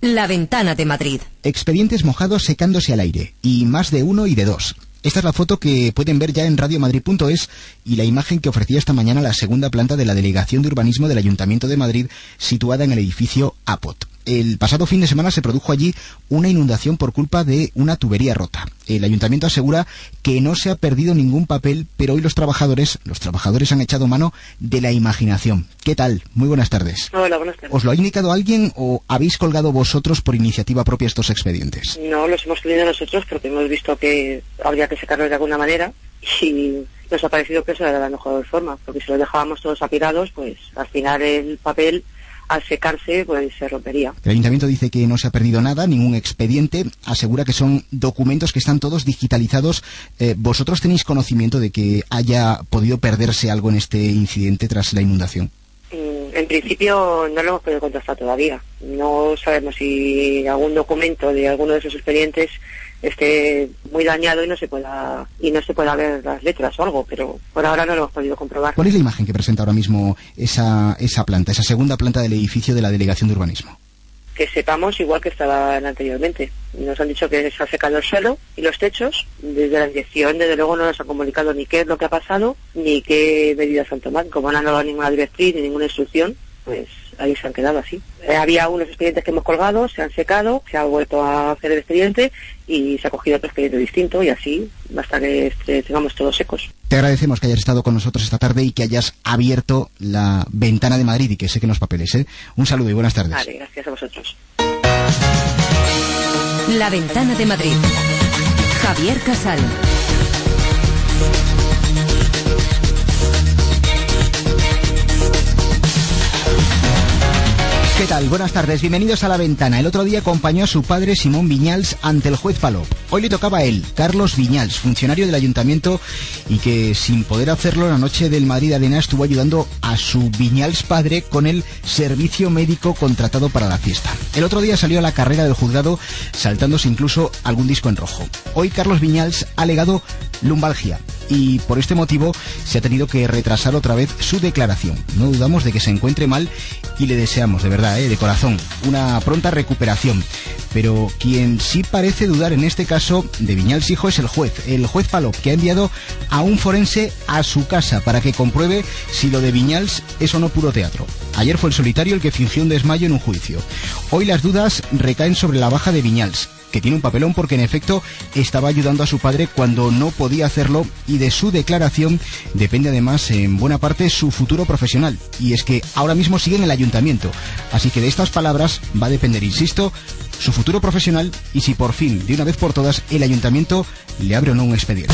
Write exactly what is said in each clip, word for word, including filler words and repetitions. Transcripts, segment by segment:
La Ventana de Madrid. Expedientes mojados secándose al aire, y más de uno y de dos. Esta es la foto que pueden ver ya en radio madrid punto es y la imagen que ofrecía esta mañana la segunda planta de la Delegación de Urbanismo del Ayuntamiento de Madrid, situada en el edificio Apot. El pasado fin de semana se produjo allí una inundación por culpa de una tubería rota. El ayuntamiento asegura que no se ha perdido ningún papel, pero hoy los trabajadores, los trabajadores han echado mano de la imaginación. ¿Qué tal? Muy buenas tardes. Hola, buenas tardes. ¿Os lo ha indicado alguien o habéis colgado vosotros por iniciativa propia estos expedientes? No, los hemos colgado nosotros porque hemos visto que habría que secarlos de alguna manera y nos ha parecido que esa era la mejor forma, porque si los dejábamos todos apilados, pues al final el papel, al secarse, pues se rompería. El ayuntamiento dice que no se ha perdido nada, ningún expediente, asegura que son documentos que están todos digitalizados. Eh, ¿Vosotros tenéis conocimiento de que haya podido perderse algo en este incidente tras la inundación? En principio no lo hemos podido contrastar todavía. No sabemos si algún documento de alguno de esos expedientes esté muy dañado y no se pueda y no se pueda ver las letras o algo, pero por ahora no lo hemos podido comprobar. ¿Cuál es la imagen que presenta ahora mismo esa, esa planta, esa segunda planta del edificio de la Delegación de Urbanismo? Que sepamos igual que estaban anteriormente. Nos han dicho que se ha secado el suelo y los techos. Desde la dirección, desde luego, no nos han comunicado ni qué es lo que ha pasado, ni qué medidas han tomado. Como no han dado ninguna directriz ni ninguna instrucción, pues ahí se han quedado así. Eh, había unos expedientes que hemos colgado, se han secado, se ha vuelto a hacer el expediente y se ha cogido otro expediente distinto y así hasta que este, tengamos todos secos. Te agradecemos que hayas estado con nosotros esta tarde y que hayas abierto la Ventana de Madrid y que sequen los papeles, ¿eh? Un saludo y buenas tardes. Vale, gracias a vosotros. La Ventana de Madrid. Javier Casal. ¿Qué tal? Buenas tardes, bienvenidos a La Ventana. El otro día acompañó a su padre Simón Viñals ante el juez Palop. Hoy le tocaba a él, Carlos Viñals, funcionario del ayuntamiento y que sin poder hacerlo la noche del Madrid Arena estuvo ayudando a su Viñals padre con el servicio médico contratado para la fiesta. El otro día salió a la carrera del juzgado saltándose incluso algún disco en rojo. Hoy Carlos Viñals ha alegado lumbalgia y por este motivo se ha tenido que retrasar otra vez su declaración. No dudamos de que se encuentre mal y le deseamos, de verdad, ¿eh? de corazón, una pronta recuperación. Pero quien sí parece dudar en este caso de Viñals hijo es el juez, el juez Palop, que ha enviado a un forense a su casa para que compruebe si lo de Viñals es o no puro teatro. Ayer fue el solitario el que fingió un desmayo en un juicio. Hoy las dudas recaen sobre la baja de Viñals, que tiene un papelón porque en efecto estaba ayudando a su padre cuando no podía hacerlo, y de su declaración depende además en buena parte su futuro profesional, y es que ahora mismo sigue en el ayuntamiento, así que de estas palabras va a depender, insisto, su futuro profesional y si por fin, de una vez por todas, el ayuntamiento le abre o no un expediente.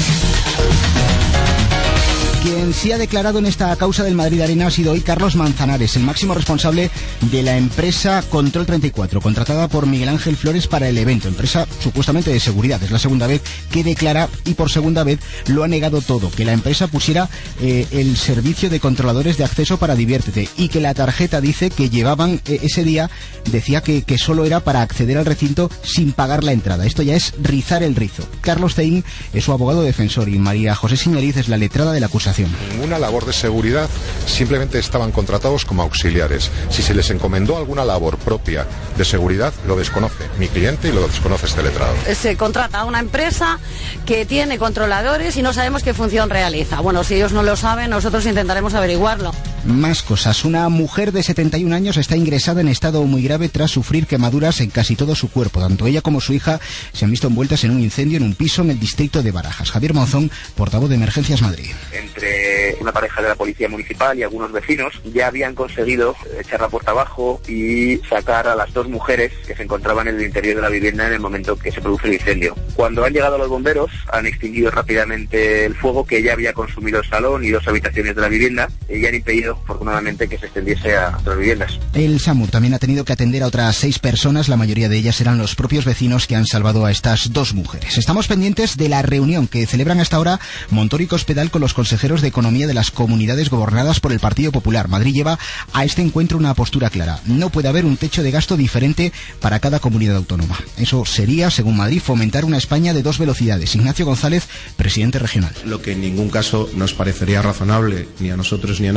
Quien sí ha declarado en esta causa del Madrid Arena ha sido hoy Carlos Manzanares, el máximo responsable de la empresa Control treinta y cuatro, contratada por Miguel Ángel Flores para el evento, empresa supuestamente de seguridad. Es la segunda vez que declara y por segunda vez lo ha negado todo, que la empresa pusiera eh, el servicio de controladores de acceso para Diviértete y que la tarjeta dice que llevaban eh, ese día, decía que, que solo era para acceder al recinto sin pagar la entrada. Esto ya es rizar el rizo. Carlos Teín es su abogado defensor y María José Siñariz es la letrada de la acusación. Ninguna labor de seguridad, simplemente estaban contratados como auxiliares. Si se les encomendó alguna labor propia de seguridad, lo desconoce mi cliente y lo desconoce este letrado. Se contrata a una empresa que tiene controladores y no sabemos qué función realiza. Bueno, si ellos no lo saben, nosotros intentaremos averiguarlo. Más cosas. Una mujer de setenta y un años está ingresada en estado muy grave tras sufrir quemaduras en casi todo su cuerpo. Tanto ella como su hija se han visto envueltas en un incendio en un piso en el distrito de Barajas. Javier Monzón, portavoz de Emergencias Madrid. Entre una pareja de la Policía Municipal y algunos vecinos ya habían conseguido echar la puerta abajo y sacar a las dos mujeres que se encontraban en el interior de la vivienda en el momento que se produce el incendio. Cuando han llegado los bomberos, han extinguido rápidamente el fuego que ya había consumido el salón y dos habitaciones de la vivienda y han impedido, afortunadamente, que se extendiese a otras viviendas. El SAMUR también ha tenido que atender a otras seis personas, la mayoría de ellas eran los propios vecinos que han salvado a estas dos mujeres. Estamos pendientes de la reunión que celebran hasta ahora Montoro y Cospedal con los consejeros de Economía de las comunidades gobernadas por el Partido Popular. Madrid lleva a este encuentro una postura clara. No puede haber un techo de gasto diferente para cada comunidad autónoma. Eso sería, según Madrid, fomentar una España de dos velocidades. Ignacio González, presidente regional. Lo que en ningún caso nos parecería razonable, ni a nosotros ni a nadie, es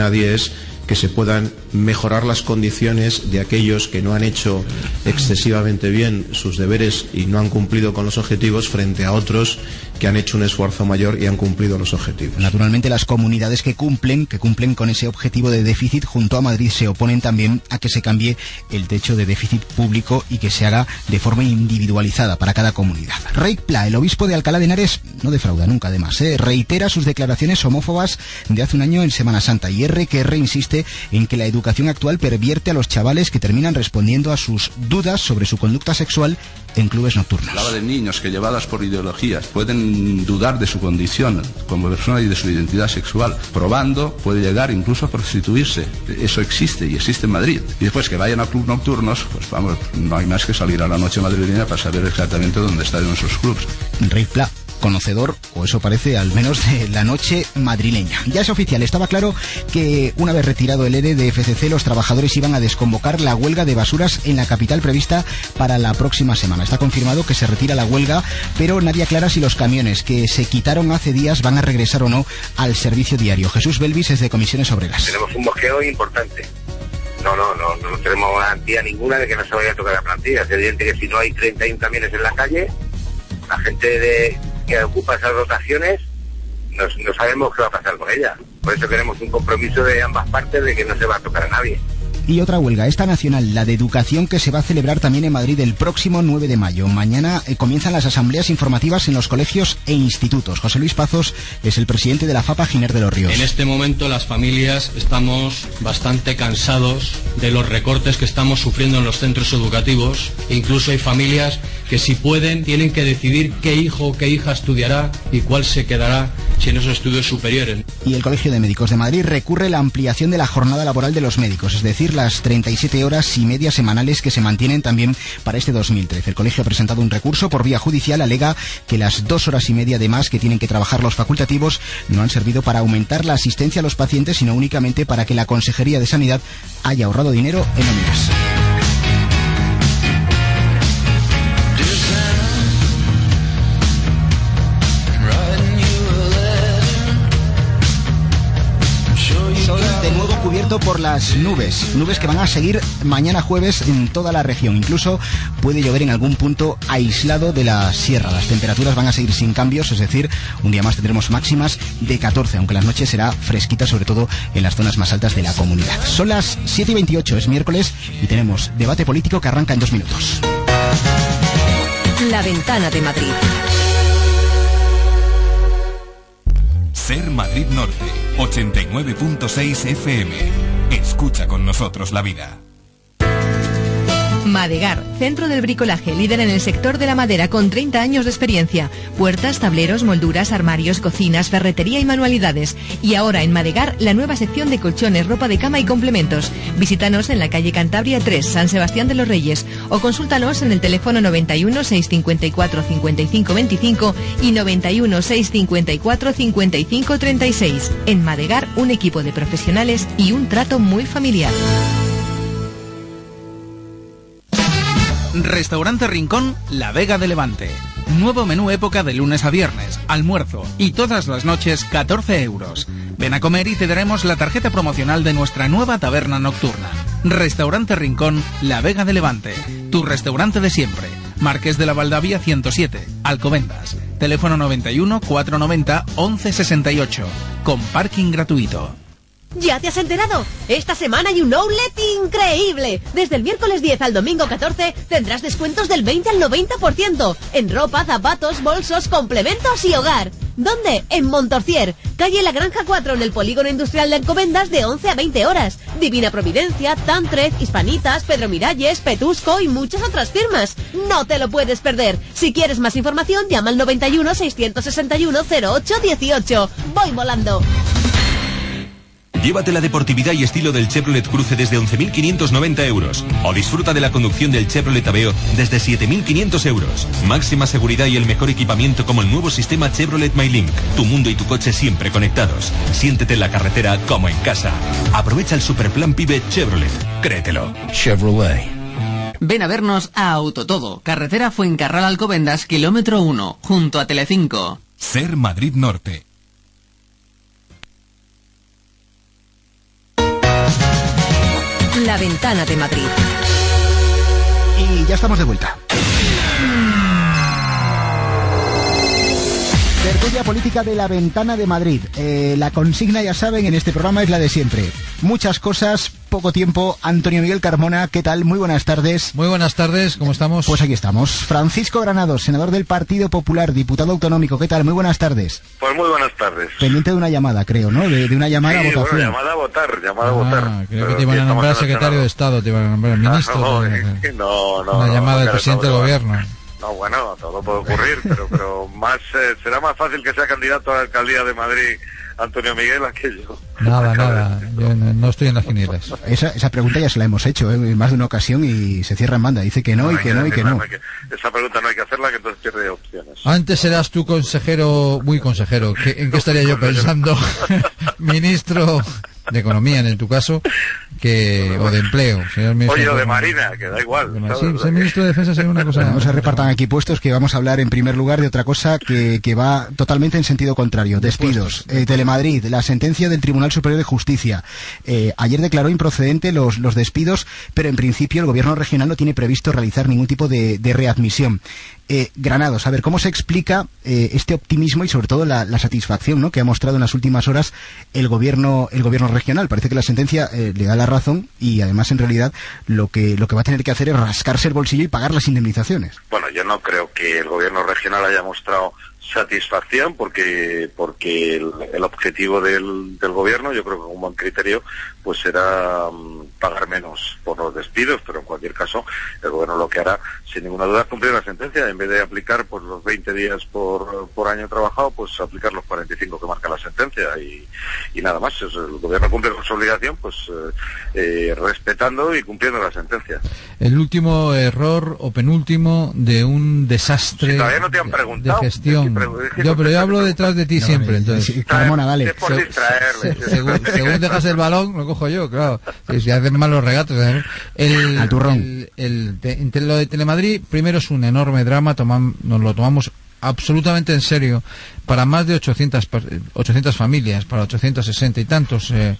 es que se puedan mejorar las condiciones de aquellos que no han hecho excesivamente bien sus deberes y no han cumplido con los objetivos frente a otros que han hecho un esfuerzo mayor y han cumplido los objetivos. Naturalmente, las comunidades que cumplen, que cumplen con ese objetivo de déficit junto a Madrid se oponen también a que se cambie el techo de déficit público y que se haga de forma individualizada para cada comunidad. Rey Pla, el obispo de Alcalá de Henares, no defrauda nunca además, ¿eh? reitera sus declaraciones homófobas de hace un año en Semana Santa y R que R insiste en que la educación actual pervierte a los chavales que terminan respondiendo a sus dudas sobre su conducta sexual en clubes nocturnos. Hablaba de niños que, llevadas por ideologías, pueden dudar de su condición como persona y de su identidad sexual. Probando, puede llegar incluso a prostituirse. Eso existe y existe en Madrid. Y después que vayan a clubes nocturnos, pues vamos, no hay más que salir a la noche madrileña para saber exactamente dónde están esos clubes. Rey Pla, conocedor, o eso parece, al menos de la noche madrileña. Ya es oficial, estaba claro que una vez retirado el E R E de F C C, los trabajadores iban a desconvocar la huelga de basuras en la capital prevista para la próxima semana. Está confirmado que se retira la huelga, pero nadie aclara si los camiones que se quitaron hace días van a regresar o no al servicio diario. Jesús Belvis es de Comisiones Obreras. Tenemos un mosqueo importante. No, no, no, no tenemos garantía ninguna de que no se vaya a tocar la plantilla. Es evidente que si no hay treinta y uno camiones en la calle, la gente de que ocupa esas rotaciones, no, no sabemos qué va a pasar con ella. Por eso queremos un compromiso de ambas partes de que no se va a tocar a nadie. Y otra huelga, esta nacional, la de educación, que se va a celebrar también en Madrid el próximo nueve de mayo. Mañana eh, comienzan las asambleas informativas en los colegios e institutos. José Luis Pazos es el presidente de la FAPA Giner de los Ríos. En este momento las familias estamos bastante cansados de los recortes que estamos sufriendo en los centros educativos. Incluso hay familias que, si pueden, tienen que decidir qué hijo o qué hija estudiará y cuál se quedará si en esos estudios superiores. Y el Colegio de Médicos de Madrid recurre la ampliación de la jornada laboral de los médicos, es decir, las treinta y siete horas y media semanales que se mantienen también para este dos mil trece. El colegio ha presentado un recurso por vía judicial, alega que las dos horas y media de más que tienen que trabajar los facultativos no han servido para aumentar la asistencia a los pacientes, sino únicamente para que la Consejería de Sanidad haya ahorrado dinero en nóminas. Cubierto por las nubes, nubes que van a seguir mañana jueves en toda la región. Incluso puede llover en algún punto aislado de la sierra. Las temperaturas van a seguir sin cambios, es decir, un día más tendremos máximas de catorce, aunque las noches será fresquita, sobre todo en las zonas más altas de la comunidad. Son las siete y veintiocho, es miércoles y tenemos debate político que arranca en dos minutos. La Ventana de Madrid. Ser Madrid Norte, ochenta y nueve punto seis F M. Escucha con nosotros la vida. Madegar, centro del bricolaje, líder en el sector de la madera con treinta años de experiencia. Puertas, tableros, molduras, armarios, cocinas, ferretería y manualidades. Y ahora en Madegar, la nueva sección de colchones, ropa de cama y complementos. Visítanos en la calle Cantabria tres, San Sebastián de los Reyes, o consúltanos en el teléfono noventa y uno, seiscientos cincuenta y cuatro, cincuenta y cinco veinticinco y noventa y uno, seiscientos cincuenta y cuatro, cincuenta y cinco treinta y seis. En Madegar, un equipo de profesionales y un trato muy familiar. Restaurante Rincón, La Vega de Levante. Nuevo menú época de lunes a viernes, almuerzo y todas las noches catorce euros. Ven a comer y te daremos la tarjeta promocional de nuestra nueva taberna nocturna. Restaurante Rincón, La Vega de Levante. Tu restaurante de siempre. Marqués de la Valdavia ciento siete, Alcobendas. Teléfono noventa y uno, cuatrocientos noventa, once sesenta y ocho. Con parking gratuito. ¿Ya te has enterado? Esta semana hay un outlet increíble. Desde el miércoles diez al domingo catorce tendrás descuentos del veinte al noventa por ciento en ropa, zapatos, bolsos, complementos y hogar. ¿Dónde? En Montorcier, calle La Granja cuatro, en el Polígono Industrial de Alcobendas, de once a veinte horas. Divina Providencia, Tantred, Hispanitas, Pedro Miralles, Petusco y muchas otras firmas. No te lo puedes perder. Si quieres más información, llama al noventa y uno, seiscientos sesenta y uno, cero ocho dieciocho. Voy volando. Llévate la deportividad y estilo del Chevrolet Cruze desde once mil quinientos noventa euros. O disfruta de la conducción del Chevrolet Aveo desde siete mil quinientos euros. Máxima seguridad y el mejor equipamiento como el nuevo sistema Chevrolet MyLink. Tu mundo y tu coche siempre conectados. Siéntete en la carretera como en casa. Aprovecha el Superplan Pibe Chevrolet. Créetelo. Chevrolet. Ven a vernos a Autotodo, carretera Fuencarral Alcobendas, kilómetro uno, junto a Telecinco. Ser Madrid Norte. La Ventana de Madrid. Y ya estamos de vuelta. Tertulia política de La Ventana de Madrid. Eh, la consigna, ya saben, en este programa es la de siempre. Muchas cosas, poco tiempo. Antonio Miguel Carmona, ¿qué tal? Muy buenas tardes. Muy buenas tardes, ¿cómo estamos? Pues aquí estamos. Francisco Granados, senador del Partido Popular, diputado autonómico, ¿qué tal? Muy buenas tardes. Pues muy buenas tardes. Pendiente de una llamada, creo, ¿no? De, de una llamada sí, a votación. Bueno, llamada a votar, llamada ah, a votar. Creo que te iban a nombrar secretario de Estado, te iban a nombrar ministro. No, no, no, no. Una no, llamada no, del no, presidente no, del no, gobierno. No, bueno, todo puede ocurrir, pero pero más eh, será más fácil que sea candidato a la alcaldía de Madrid Antonio Miguel a que yo. Nada, nada, yo no, no estoy en las quinielas. Esa, esa pregunta ya se la hemos hecho ¿eh? en más de una ocasión y se cierra en banda. Dice que no, no y que no y que no. Que, esa pregunta no hay que hacerla, que entonces pierde opciones. Antes serás tú consejero, muy consejero. ¿Qué, ¿En qué estaría yo pensando? Ministro de Economía, en tu caso, que o de Empleo. Señor Oye, o de Marina, que da igual. Sí, ser ministro de Defensa sería una cosa... Bueno, no se repartan aquí puestos, que vamos a hablar en primer lugar de otra cosa que, que va totalmente en sentido contrario. Despidos. Eh, Telemadrid, la sentencia del Tribunal Superior de Justicia. Eh, ayer declaró improcedente los, los despidos, pero en principio el gobierno regional no tiene previsto realizar ningún tipo de, de readmisión. Eh, Granados, a ver, ¿cómo se explica eh, este optimismo y sobre todo la, la satisfacción, ¿no?, que ha mostrado en las últimas horas el gobierno el gobierno regional? Parece que la sentencia eh, le da la razón y además en realidad lo que lo que va a tener que hacer es rascarse el bolsillo y pagar las indemnizaciones. Bueno, yo no creo que el gobierno regional haya mostrado satisfacción porque porque el, el objetivo del, del gobierno, yo creo que con un buen criterio, pues será um, pagar menos por los despidos, pero en cualquier caso el gobierno lo que hará sin ninguna duda es cumplir la sentencia. En vez de aplicar pues los veinte días por, por año trabajado, pues aplicar los cuarenta y cinco que marca la sentencia y, y nada más. El gobierno cumple con su obligación pues eh, eh, respetando y cumpliendo la sentencia. El último error o penúltimo de un desastre si todavía no te han preguntado, de gestión. Es que yo, pero yo hablo detrás de ti no, siempre, entonces. Sí, Carmona, dale. Es por distraerle. Se, según, según dejas el balón, lo cojo yo, claro. Si, si hacen mal los regatos. ¿eh? El, Al turrón. El, el, el, el, lo de Telemadrid, primero es un enorme drama, toman, nos lo tomamos absolutamente en serio para más de ochocientas, ochocientas familias, para ochocientos sesenta y tantos eh,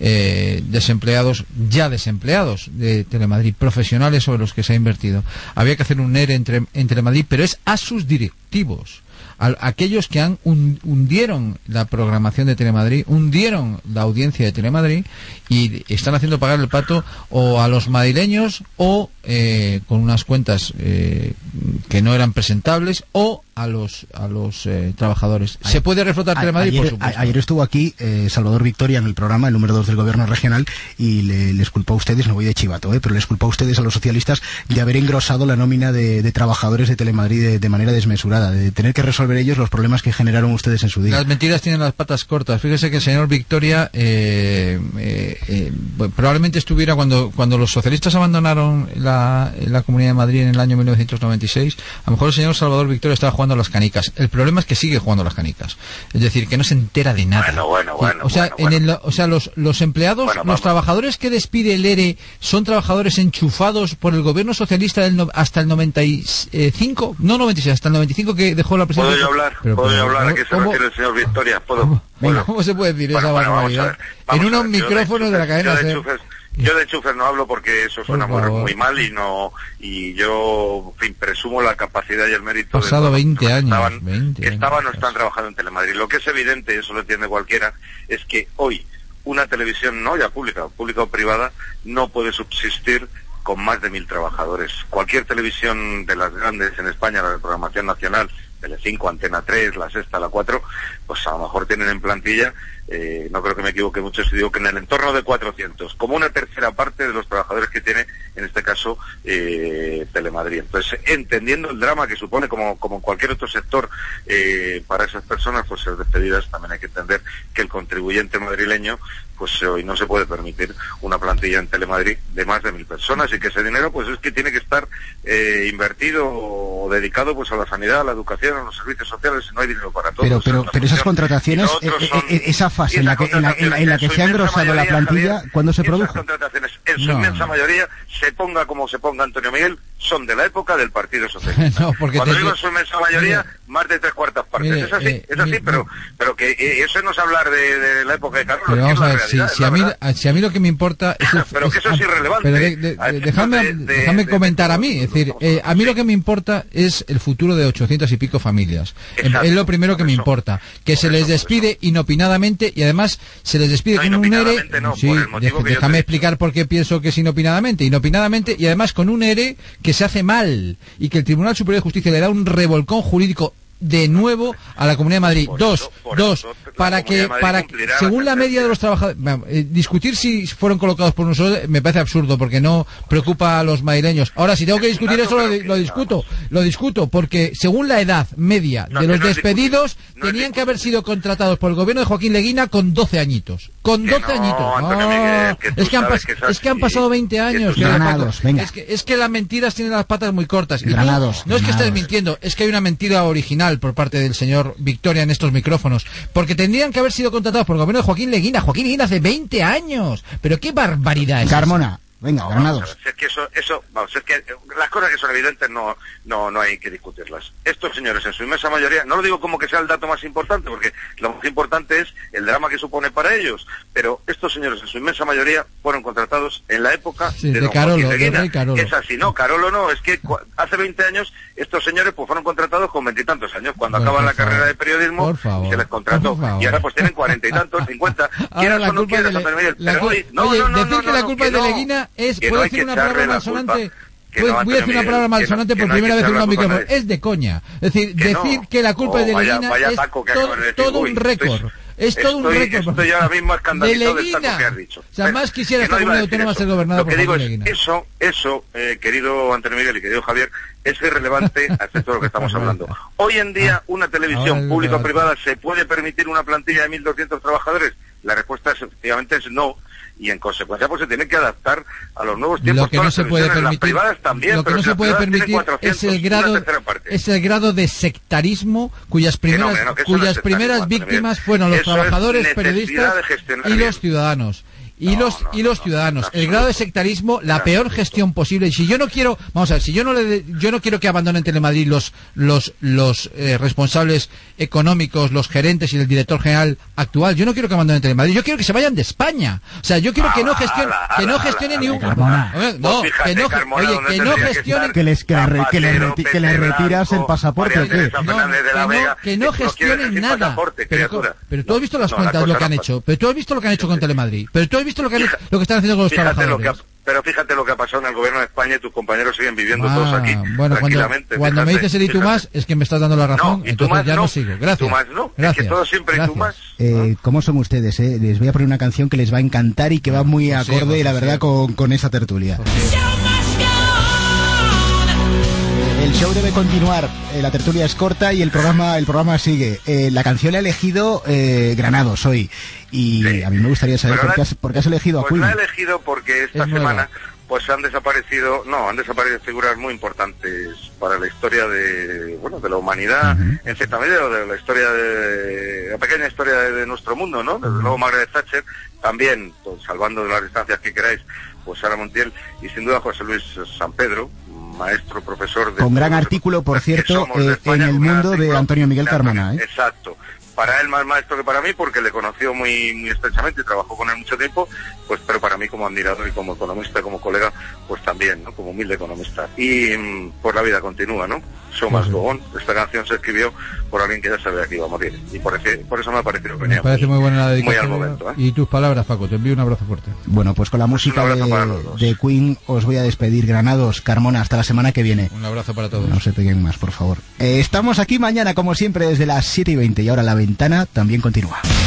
eh, desempleados, ya desempleados de Telemadrid, profesionales sobre los que se ha invertido. Había que hacer un E R E entre, en Telemadrid, pero es a sus directivos. A aquellos que han un, hundieron la programación de Telemadrid, hundieron la audiencia de Telemadrid y están haciendo pagar el pato o a los madrileños o eh, con unas cuentas eh, que no eran presentables o a los a los eh, trabajadores. ¿Se ayer, puede reflotar Telemadrid? Ayer, por supuesto. Ayer estuvo aquí eh, Salvador Victoria en el programa, el número dos del gobierno regional, y le, les culpó a ustedes, no voy de chivato, eh, pero les culpó a ustedes, a los socialistas, de haber engrosado la nómina de, de trabajadores de Telemadrid de, de manera desmesurada, de tener que resolver ellos los problemas que generaron ustedes en su día. Las mentiras tienen las patas cortas. Fíjese que el señor Victoria eh, eh, eh, probablemente estuviera cuando cuando los socialistas abandonaron la, la Comunidad de Madrid en el año mil novecientos noventa y seis, a lo mejor el señor Salvador Victoria estaba jugando a las canicas. El problema es que sigue jugando a las canicas. Es decir, que no se entera de nada. Bueno, bueno, bueno. O sea, bueno, en bueno. el, o sea los, los empleados, bueno, los trabajadores que despide el E R E son trabajadores enchufados por el gobierno socialista del no, hasta el noventa y cinco, no noventa y seis, hasta el noventa y cinco que dejó la presidencia. ¿Puedo yo hablar? Pero, ¿Puedo pero, yo hablar? ¿A qué se ¿cómo? refiere el señor Victoria? ¿Puedo? ¿Cómo, bueno, ¿Cómo se puede decir bueno, esa bueno, barbaridad? En unos micrófonos de, de la cadena. Yo de, Enchufes, yo de Enchufes no hablo porque eso suena muy, muy mal y no y yo, en fin, presumo la capacidad y el mérito pasado de veinte que años, estaban, veinte que estaban años. o están trabajando en Telemadrid. Lo que es evidente, eso lo entiende cualquiera, es que hoy una televisión, no ya pública, pública o privada, no puede subsistir con más de mil trabajadores. Cualquier televisión de las grandes en España, la de programación nacional, Telecinco, Antena tres, La Sexta, La cuatro, pues a lo mejor tienen en plantilla, eh, no creo que me equivoque mucho si digo que en el entorno de cuatrocientos, como una tercera parte de los trabajadores que tiene, en este caso, eh, Telemadrid. Entonces, entendiendo el drama que supone, como, como en cualquier otro sector, eh, para esas personas, pues ser despedidas, también hay que entender que el contribuyente madrileño, pues hoy no se puede permitir una plantilla en Telemadrid de más de mil personas y que ese dinero, pues es que tiene que estar eh, invertido o dedicado pues a la sanidad, a la educación, a los servicios sociales, y no hay dinero para todos. Pero, pero, pero esas contrataciones, eh, son, esa fase en la que, en la, en la, en la que se ha engrosado la plantilla, Javier, ¿cuándo se produjo? Esas contrataciones en su No, inmensa no. mayoría, se ponga como se ponga Antonio Miguel, son de la época del Partido Socialista. No, porque Cuando te- digo en su inmensa mayoría, Mire, más de tres cuartas partes. mire, es así, eh, es así, mire, pero pero que eh, eso no es hablar de, de la época de Carlos, Pero es vamos la a ver, si, realidad, es si, la a mí, verdad. a- si a mí lo que me importa es... el- Pero que eso es irrelevante. Pero de- de- A efectos dejadme, de- de- dejadme de- comentar a mí, es decir, eh, a mí lo que me importa es el futuro de ochocientas y pico familias. Exacto, Es lo primero que me importa. Que se les despide inopinadamente y además se les despide No, con un ERE... inopinadamente no, Sí, por el motivo deje- que yo déjame te he explicar por qué pienso que es inopinadamente. Inopinadamente y además con un ERE que se hace mal y que el Tribunal Superior de Justicia le da un revolcón jurídico de nuevo a la Comunidad de Madrid. Dos, dos, para que, para que, según la media de los trabajadores, bueno, eh, discutir si fueron colocados por un solo me parece absurdo porque no preocupa a los madrileños. Ahora, si tengo que discutir eso, lo, lo discuto, lo discuto, porque según la edad media de los despedidos, tenían que haber sido contratados por el gobierno de Joaquín Leguina con doce añitos. Con doce añitos. Ah, es que han, pas- es que han pasado veinte años. querido Granados, Paco. venga. Es que, es que las mentiras tienen las patas muy cortas. Y tú, Granados, no es que estés granados. mintiendo, es que hay una mentira original por parte del señor Victoria en estos micrófonos. Porque tendrían que haber sido contratados por el gobierno de Joaquín Leguina. Joaquín Leguina hace veinte años. Pero qué barbaridad es esa. Carmona, venga, Granados. Es que eso, eso, vamos, es que eh, las cosas que son evidentes no, no, no hay que discutirlas. Estos señores, en su inmensa mayoría, no lo digo como que sea el dato más importante, porque lo más importante es el drama que supone para ellos, pero estos señores, en su inmensa mayoría, fueron contratados en la época Sí, de, de don Carolo, Joaquín de Leguina. Rey Carolo. Es así, no, Carolo no, es que cu- hace veinte años estos señores pues fueron contratados con veintitantos años, cuando Bueno, acaban por la carrera favor. de periodismo, Por favor. se les contrató, Por favor. y ahora pues tienen cuarenta y tantos, cincuenta, Ahora quieras la o no culpa quieras, de Le- Antonio Miguel, la pero cul- hoy, no, Oye, no, no, decir no, que no, la no, culpa que es de no, Leguina es, que puedo no hay decir que una palabra echarle la malsonante, culpa, que pues no, voy a decir Antonio una palabra Miguel, que no- malsonante que por no hay primera que vez en un echarle la culpa a micrófono. Es de coña. Es decir, Que no. decir que la culpa Oh, es de vaya- Leguina vaya es taco que todo, acabas de decir. todo Uy, un récord. estoy- Es todo un estoy- récord. estoy ahora mismo de escandalizado del taco Leguina. que has dicho. O sea, más quisiera Que no esta iba a comunidad decir autónoma eso. ser gobernada Lo por que digo Joaquín es, Leguina. eso, eso, eh, querido Antonio Miguel y querido Javier, es irrelevante a efecto de lo que estamos hablando. Hoy en día, una Ahora televisión es pública o relevante. privada se puede permitir una plantilla de mil doscientos trabajadores. La respuesta es, efectivamente es no. Y en consecuencia pues se tiene que adaptar a los nuevos tiempos. Lo que no Todas se las puede televisiones, permitir, las privadas también, lo que pero no si se las puede privadas tienen permitir es el cuatrocientos, grado, una tercera parte. es el grado de sectarismo cuyas primeras, hombre, no, que eso no es cuyas sectarismo, primeras Antonio víctimas Miguel. fueron los Eso es trabajadores, necesidad periodistas de gestionar y bien. los ciudadanos. Y los y los ciudadanos, el grado de sectarismo, la peor gestión posible. Y si yo no quiero, vamos a ver, si yo no le, yo no quiero que abandonen Telemadrid los los los eh, responsables económicos, los gerentes y el director general actual, yo no quiero que abandonen Telemadrid, yo quiero que se vayan de España. O sea, yo quiero que no gestionen, que no gestionen ni un, Carmona. Oye, no, Pues fíjate, que no, Carmona, oye, ¿dónde que no tendría que gestionen, estar? Que les, que le, re- que le, Zapatero, reti- que le Pepe retiras Blanco, el pasaporte, María ¿o qué? Teresa Fernández de la que Vega, no, que no es que no quieren gestionen decir nada. pasaporte, Pero, criatura. pero tú has visto las No, cuentas, la lo cosa que han no hecho. Pero tú has visto lo que han hecho con Telemadrid. Pero tú has visto lo que han, lo que están haciendo con los Fíjate lo trabajadores. que ha- pero fíjate lo que ha pasado en el gobierno de España y tus compañeros siguen viviendo Ah, todos aquí bueno, cuando, tranquilamente. cuando me fíjate, dices el y tú fíjate. más, es que me estás dando la razón, No, y tú entonces más ya no, no, sigo. y Gracias. tú más no, es que Gracias. todo siempre y tú Gracias. más. Eh, ¿Cómo son ustedes? Eh? Les voy a poner una canción que les va a encantar y que va muy pues sí, acorde, pues la sí. verdad, con, con esa tertulia. El show debe continuar, eh, la tertulia es corta y el programa el programa sigue. Eh, la canción la ha elegido eh, Granados hoy y Sí. a mí me gustaría saber Pero por qué, la- has, por qué has elegido a Pues Queen. la he elegido porque esta Es nueva. semana pues han desaparecido, no, han desaparecido figuras muy importantes para la historia de, bueno, de la humanidad, en cierta medida, o de la historia de, la pequeña historia de, de nuestro mundo, ¿no? Desde luego Margaret Thatcher, también, pues, salvando las distancias que queráis, pues Sara Montiel, y sin duda José Luis San Pedro, maestro, profesor de... Con gran artículo, por que cierto, somos de eh, España, en el con gran mundo de artículo Antonio Miguel de Carmona. Antonio- ¿eh? Exacto. Para él más maestro que para mí, porque le conoció muy muy estrechamente y trabajó con él mucho tiempo, pues pero para mí como admirador y como economista, como colega, pues también, ¿no? Como humilde economista. Y mm, pues la vida continúa, ¿no? Show must go on. Esta canción se escribió por alguien que ya sabía que iba a morir. Y por, ese, por eso me ha parecido que Me venía parece muy buena la muy al dedicación. momento, ¿eh? Y tus palabras, Paco, te envío un abrazo fuerte. Bueno, pues con la música abrazo para de, los dos. de Queen os voy a despedir. Granados, Carmona, hasta la semana que viene. Un abrazo para todos. No se peguen más, por favor. Eh, estamos aquí mañana, como siempre, desde las siete y veinte. Y ahora la ventana también continúa.